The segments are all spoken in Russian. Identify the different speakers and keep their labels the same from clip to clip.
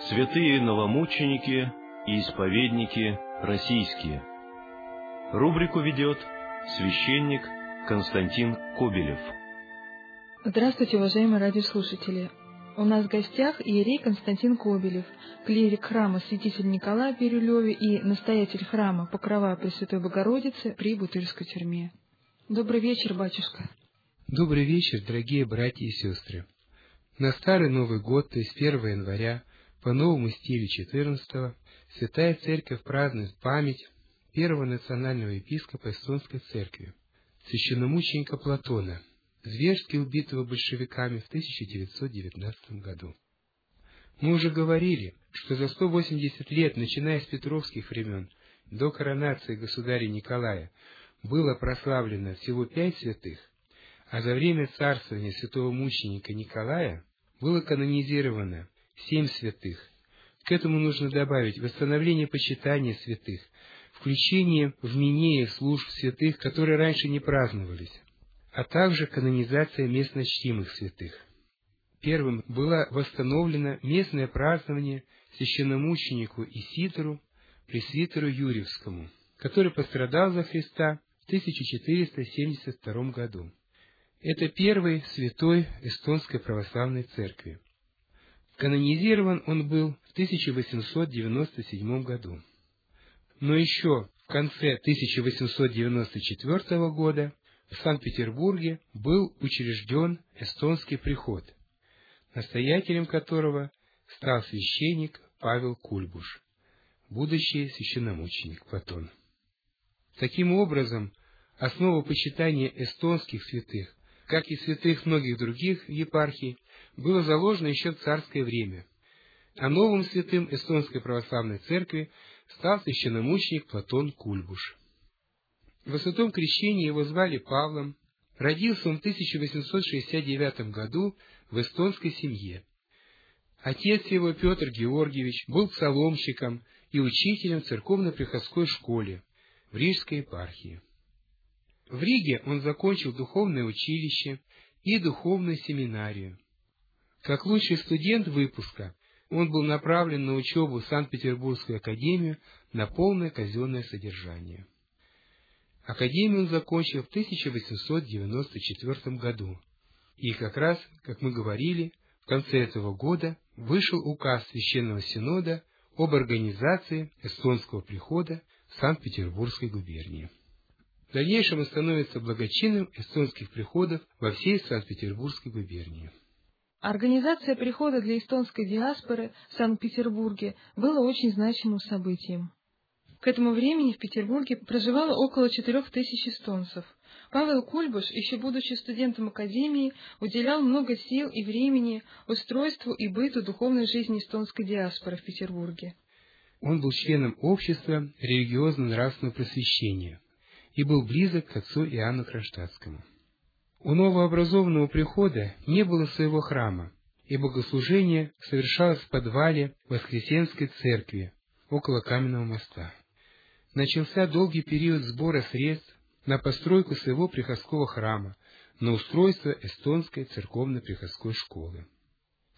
Speaker 1: Святые новомученики и исповедники российские. Рубрику ведет священник Константин Кобелев.
Speaker 2: Здравствуйте, уважаемые радиослушатели! У нас в гостях иерей Константин Кобелев, клирик храма Святителя Николая в Бирюлеве и настоятель храма Покрова Пресвятой Богородицы при Бутырской тюрьме. Добрый вечер, батюшка!
Speaker 3: Добрый вечер, дорогие братья и сестры! На Старый Новый год, то есть 1 января, по новому стилю 14-го, Святая Церковь празднует память первого национального епископа Эстонской Церкви, священномученика Платона, зверски убитого большевиками в 1919 году. Мы уже говорили, что за 180 лет, начиная с петровских времен до коронации государя Николая, было прославлено всего 5 святых, а за время царствования святого мученика Николая было канонизировано 7 святых. К этому нужно добавить восстановление почитания святых, включение в Минеев служб святых, которые раньше не праздновались, а также канонизация местно чтимых святых. Первым было восстановлено местное празднование священномученику Исидору, пресвитеру Юрьевскому, который пострадал за Христа в 1472 году. Это первый святой Эстонской православной церкви. Канонизирован он был в 1897 году. Но еще в конце 1894 года в Санкт-Петербурге был учрежден эстонский приход, настоятелем которого стал священник Павел Кульбуш, будущий священномученик Платон. Таким образом, основа почитания эстонских святых, как и святых многих других епархий, было заложено еще в царское время, а новым святым Эстонской православной церкви стал священномученик Платон Кульбуш. Во святом крещении его звали Павлом, родился он в 1869 году в эстонской семье. Отец его, Петр Георгиевич, был псаломщиком и учителем в церковно-приходской школе в Рижской епархии. В Риге он закончил духовное училище и духовную семинарию. Как лучший студент выпуска, он был направлен на учебу в Санкт-Петербургскую академию на полное казенное содержание. Академию он закончил в 1894 году, и как раз, как мы говорили, в конце этого года вышел указ Священного Синода об организации эстонского прихода в Санкт-Петербургской губернии. В дальнейшем он становится благочинным эстонских приходов во всей Санкт-Петербургской губернии.
Speaker 2: Организация прихода для эстонской диаспоры в Санкт-Петербурге была очень значимым событием. К этому времени в Петербурге проживало около 4000 эстонцев. Павел Кульбуш, еще будучи студентом академии, уделял много сил и времени устройству и быту духовной жизни эстонской диаспоры в Петербурге.
Speaker 3: Он был членом общества религиозно-нравственного просвещения и был близок к отцу Иоанну Кронштадтскому. У новообразованного прихода не было своего храма, и богослужение совершалось в подвале Воскресенской церкви около Каменного моста. Начался долгий период сбора средств на постройку своего приходского храма, на устройство эстонской церковно-приходской школы. В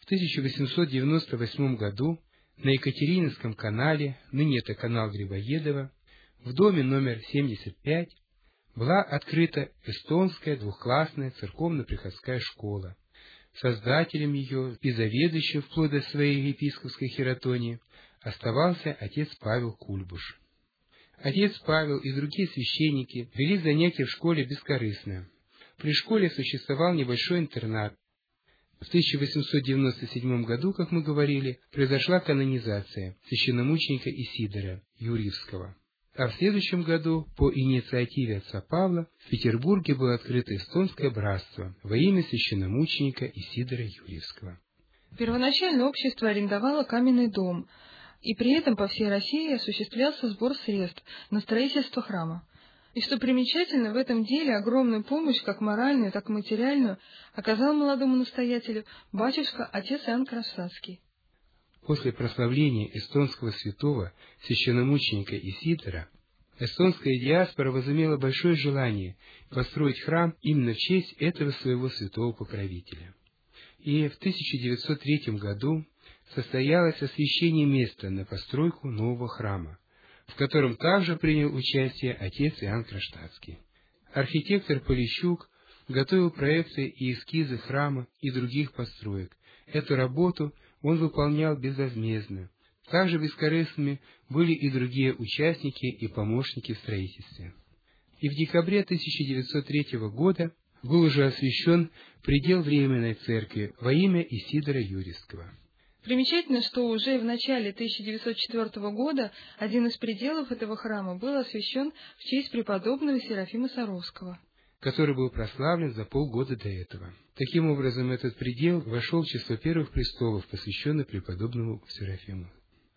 Speaker 3: 1898 году на Екатерининском канале, ныне это канал Грибоедова, в доме номер 75 была открыта эстонская двухклассная церковно-приходская школа. Создателем ее и заведующим вплоть до своей епископской хератонии оставался отец Павел Кульбуш. Отец Павел и другие священники вели занятия в школе бескорыстно. При школе существовал небольшой интернат. В 1897 году, как мы говорили, произошла канонизация священномученика Исидора Юрьевского. А в следующем году, по инициативе отца Павла, в Петербурге было открыто эстонское братство во имя священномученика Исидора Юрьевского.
Speaker 2: Первоначально общество арендовало каменный дом, и при этом по всей России осуществлялся сбор средств на строительство храма. И что примечательно, в этом деле огромную помощь, как моральную, так и материальную, оказал молодому настоятелю батюшка отец Иоанн Кронштадтский.
Speaker 3: После прославления эстонского святого священномученика Исидора, эстонская диаспора возымела большое желание построить храм именно в честь этого своего святого покровителя. И в 1903 году состоялось освящение места на постройку нового храма, в котором также принял участие отец Иоанн Кронштадтский. Архитектор Полищук готовил проекты и эскизы храма и других построек. Эту работу он выполнял безвозмездно. Также бескорыстными были и другие участники и помощники в строительстве. И в декабре 1903 года был уже освящен предел Временной церкви во имя Исидора Юрьевского.
Speaker 2: Примечательно, что уже в начале 1904 года один из пределов этого храма был освящен в честь преподобного Серафима Саровского,
Speaker 3: который был прославлен за полгода до этого. Таким образом, этот предел вошел в число первых престолов, посвященных преподобному Серафиму.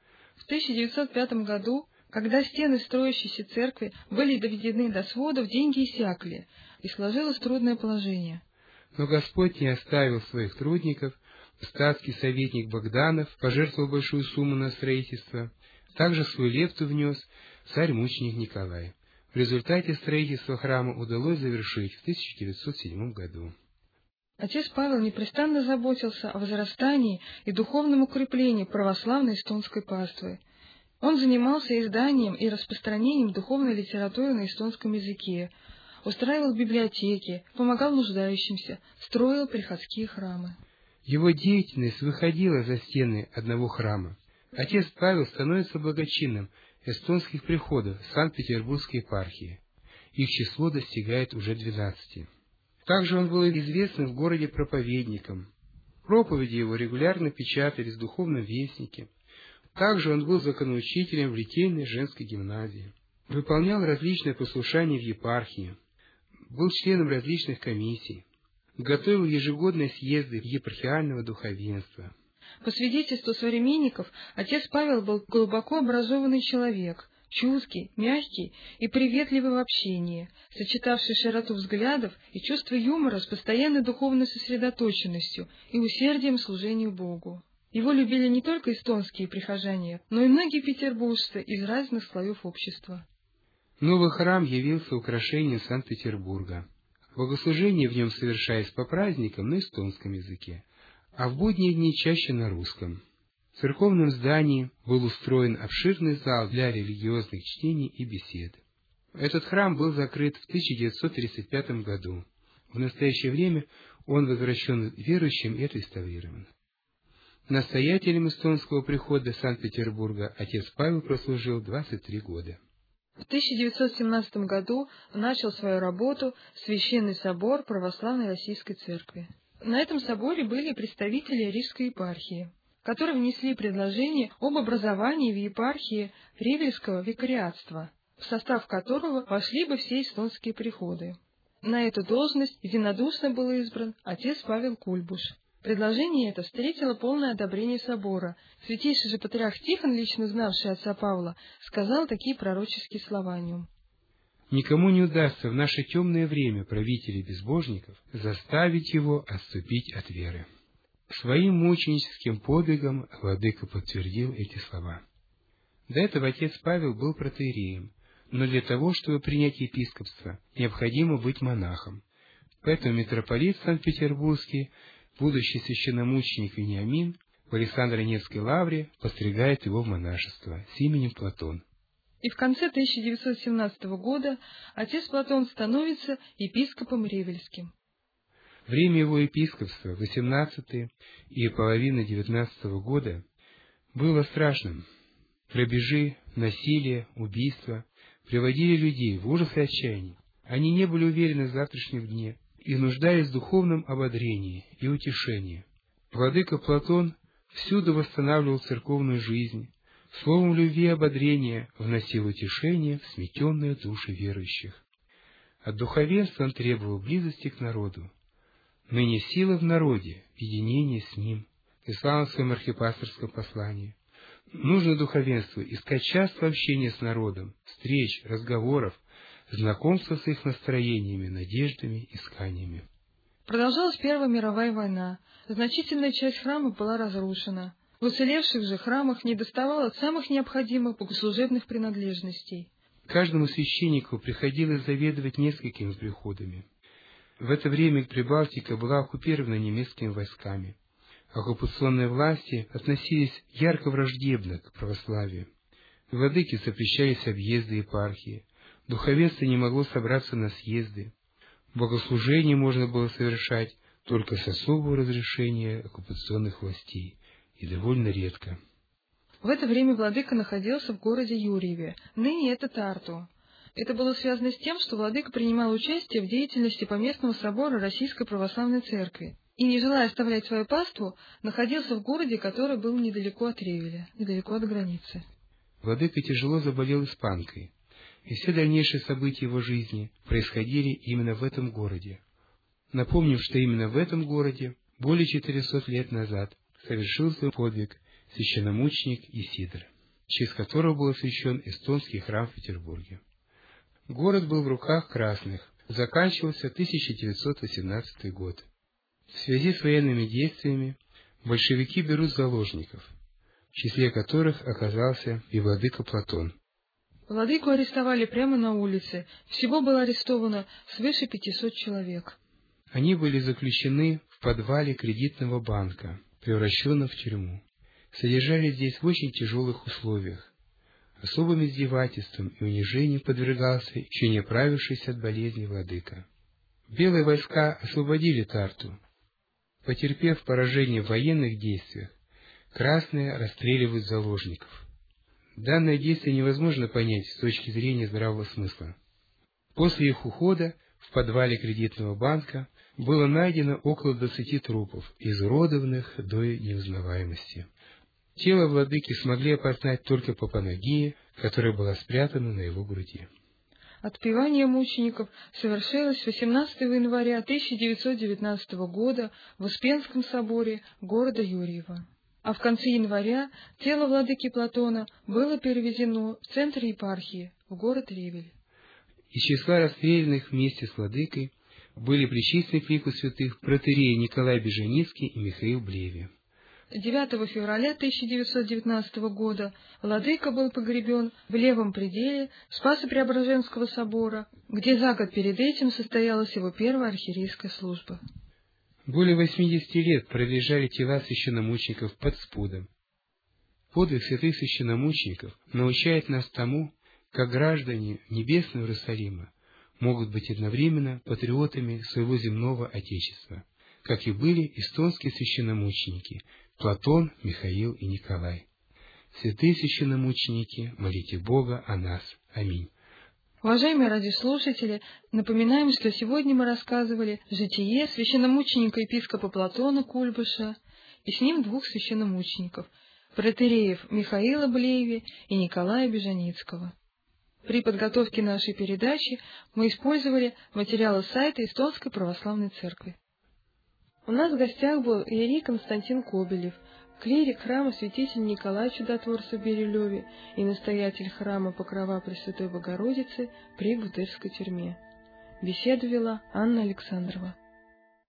Speaker 2: В 1905 году, когда стены строящейся церкви были доведены до сводов, деньги иссякли, и сложилось трудное положение.
Speaker 3: Но Господь не оставил своих трудников. Статский советник Богданов пожертвовал большую сумму на строительство. Также свою лепту внес царь-мученик Николай. В результате строительство храма удалось завершить в 1907 году.
Speaker 2: Отец Павел непрестанно заботился о возрастании и духовном укреплении православной эстонской паствы. Он занимался изданием и распространением духовной литературы на эстонском языке, устраивал библиотеки, помогал нуждающимся, строил приходские храмы.
Speaker 3: Его деятельность выходила за стены одного храма. Отец Павел становится благочинным эстонских приходов Санкт-Петербургской епархии. Их число достигает уже 12. Также он был известным в городе проповедником. Проповеди его регулярно печатались в духовном вестнике. Также он был законоучителем в литейной женской гимназии. Выполнял различные послушания в епархии. Был членом различных комиссий. Готовил ежегодные съезды епархиального духовенства.
Speaker 2: По свидетельству современников, отец Павел был глубоко образованный человек, чуткий, мягкий и приветливый в общении, сочетавший широту взглядов и чувство юмора с постоянной духовной сосредоточенностью и усердием к служению Богу. Его любили не только эстонские прихожане, но и многие петербуржцы из разных слоев общества.
Speaker 3: Новый храм явился украшением Санкт-Петербурга. Богослужения в нем совершались по праздникам на эстонском языке, а в будние дни чаще на русском. В церковном здании был устроен обширный зал для религиозных чтений и бесед. Этот храм был закрыт в 1935 году. В настоящее время он возвращен верующим и отреставрирован. Настоятелем эстонского прихода Санкт-Петербурга отец Павел прослужил 23 года.
Speaker 2: В 1917 году начал свою работу Священный собор Православной Российской Церкви. На этом соборе были представители Рижской епархии, которые внесли предложение об образовании в епархии Ревельского викариатства, в состав которого вошли бы все эстонские приходы. На эту должность единодушно был избран отец Павел Кульбуш. Предложение это встретило полное одобрение собора. Святейший же патриарх Тихон, лично знавший отца Павла, сказал такие пророческие слова о нем.
Speaker 3: «Никому не удастся в наше темное время правителей безбожников заставить его отступить от веры». Своим мученическим подвигом владыка подтвердил эти слова. До этого отец Павел был протоиереем, но для того, чтобы принять епископство, необходимо быть монахом. Поэтому митрополит Санкт-Петербургский, будущий священномученик Вениамин, в Александро-Невской лавре постригает его в монашество с именем Платон.
Speaker 2: И в конце 1917 года отец Платон становится епископом Ревельским.
Speaker 3: Время его епископства, 18-е и половина 19-го года, было страшным. Грабежи, насилие, убийства приводили людей в ужас и отчаяние. Они не были уверены в завтрашнем дне и нуждались в духовном ободрении и утешении. Владыка Платон всюду восстанавливал церковную жизнь, словом любви и ободрения вносил утешение в сметенные души верующих. От духовенства он требовал близости к народу. Ныне сила в народе, единение с ним, писал в своем архипасторском послании. Нужно духовенству искать часто общение с народом, встреч, разговоров, знакомства с их настроениями, надеждами, исканиями.
Speaker 2: Продолжалась Первая мировая война. Значительная часть храма была разрушена. В уцелевших же храмах недоставало самых необходимых богослужебных принадлежностей.
Speaker 3: Каждому священнику приходилось заведовать несколькими приходами. В это время Прибалтика была оккупирована немецкими войсками. оккупационные власти относились ярко враждебно к православию. Владыке запрещались объезды епархии, духовенство не могло собраться на съезды, богослужение можно было совершать только с особого разрешения оккупационных властей, и довольно редко.
Speaker 2: В это время владыка находился в городе Юрьеве, ныне это Тарту. Это было связано с тем, что владыка принимал участие в деятельности Поместного собора Российской Православной Церкви и, не желая оставлять свою паству, находился в городе, который был недалеко от Ревеля, недалеко от границы.
Speaker 3: Владыка тяжело заболел испанкой, и все дальнейшие события его жизни происходили именно в этом городе. Напомним, что именно в этом городе более 400 лет назад совершил свой подвиг священномученик Исидор, в честь которого был освящен эстонский храм в Петербурге. Город был в руках красных, заканчивался 1918 год. В связи с военными действиями большевики берут заложников, в числе которых оказался и владыка Платон.
Speaker 2: Владыку арестовали прямо на улице, всего было арестовано свыше 500 человек.
Speaker 3: Они были заключены в подвале кредитного банка, превращенном в тюрьму. Содержались здесь в очень тяжелых условиях. Особым издевательством и унижением подвергался еще не оправившийся от болезни владыка. Белые войска освободили Тарту. Потерпев поражение в военных действиях, красные расстреливают заложников. Данное действие невозможно понять с точки зрения здравого смысла. После их ухода в подвале кредитного банка было найдено около 20 трупов, изуродованных до неузнаваемости. Тело владыки смогли опознать только по панагии, которая была спрятана на его груди.
Speaker 2: Отпевание мучеников совершилось 18 января 1919 года в Успенском соборе города Юрьева. А в конце января тело владыки Платона было перевезено в центр епархии, в город Ревель.
Speaker 3: Из числа расстрелянных вместе с владыкой были причислены к лику святых протоиерей Николай Беженицкий и Михаил Блеви.
Speaker 2: 9 февраля 1919 года владыка был погребен в левом пределе Спасо-Преображенского собора, где за год перед этим состоялась его первая архиерейская служба.
Speaker 3: Более 80 лет пролежали тела священномучеников под спудом. Подвиг святых священномучеников научает нас тому, как граждане Небесного Иерусалима могут быть одновременно патриотами своего земного Отечества, как и были эстонские священномученики Платон, Михаил и Николай. Святые священномученики, молите Бога о нас. Аминь.
Speaker 2: Уважаемые радиослушатели, напоминаем, что сегодня мы рассказывали житие священномученика-епископа Платона Кульбыша и с ним двух священномучеников, протоиереев Михаила Блеви и Николая Беженицкого. При подготовке нашей передачи мы использовали материалы сайта Эстонской Православной Церкви. У нас в гостях был иерей Константин Кобелев, клирик храма святителя Николая Чудотворца в Бирюлеве и настоятель храма Покрова Пресвятой Богородицы при Бутырской тюрьме. Беседу вела Анна Александрова.